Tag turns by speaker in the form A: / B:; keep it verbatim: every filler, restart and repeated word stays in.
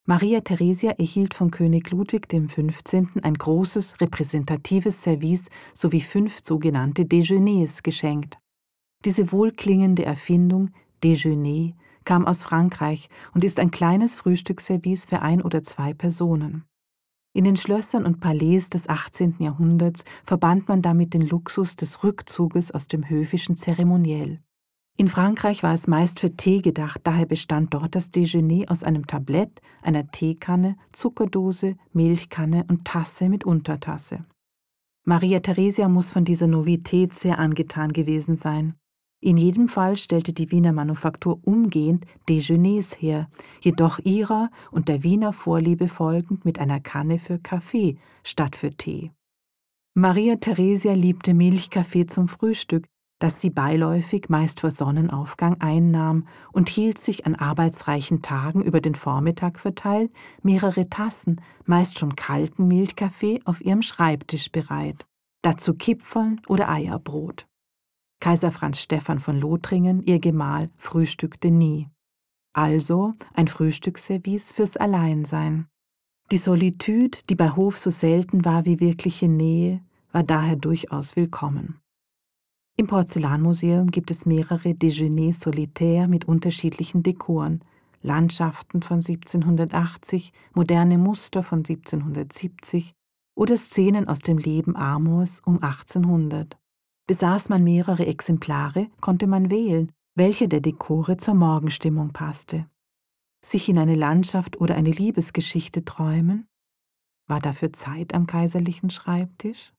A: Maria Theresia erhielt von König Ludwig dem Fünfzehnten ein großes, repräsentatives Service sowie fünf sogenannte Déjeuners geschenkt. Diese wohlklingende Erfindung, Déjeuner, kam aus Frankreich und ist ein kleines Frühstücksservice für ein oder zwei Personen. In den Schlössern und Palais des achtzehnten Jahrhunderts verband man damit den Luxus des Rückzuges aus dem höfischen Zeremoniell. In Frankreich war es meist für Tee gedacht, daher bestand dort das Déjeuner aus einem Tablett, einer Teekanne, Zuckerdose, Milchkanne und Tasse mit Untertasse. Maria Theresia muss von dieser Novität sehr angetan gewesen sein. In jedem Fall stellte die Wiener Manufaktur umgehend Déjeuners her, jedoch ihrer und der Wiener Vorliebe folgend mit einer Kanne für Kaffee statt für Tee. Maria Theresia liebte Milchkaffee zum Frühstück, das sie beiläufig meist vor Sonnenaufgang einnahm und hielt sich an arbeitsreichen Tagen über den Vormittag verteilt mehrere Tassen, meist schon kalten Milchkaffee auf ihrem Schreibtisch bereit, dazu Kipferln oder Eierbrot. Kaiser Franz Stephan von Lothringen, ihr Gemahl, frühstückte nie. Also ein Frühstücksservice fürs Alleinsein. Die Solitude, die bei Hof so selten war wie wirkliche Nähe, war daher durchaus willkommen. Im Porzellanmuseum gibt es mehrere Déjeuners solitaires mit unterschiedlichen Dekoren, Landschaften von siebzehnhundertachtzig, moderne Muster von siebzehnhundertsiebzig oder Szenen aus dem Leben Amors um achtzehnhundert. Besaß man mehrere Exemplare, konnte man wählen, welche der Dekore zur Morgenstimmung passte. Sich in eine Landschaft oder eine Liebesgeschichte träumen? War dafür Zeit am kaiserlichen Schreibtisch?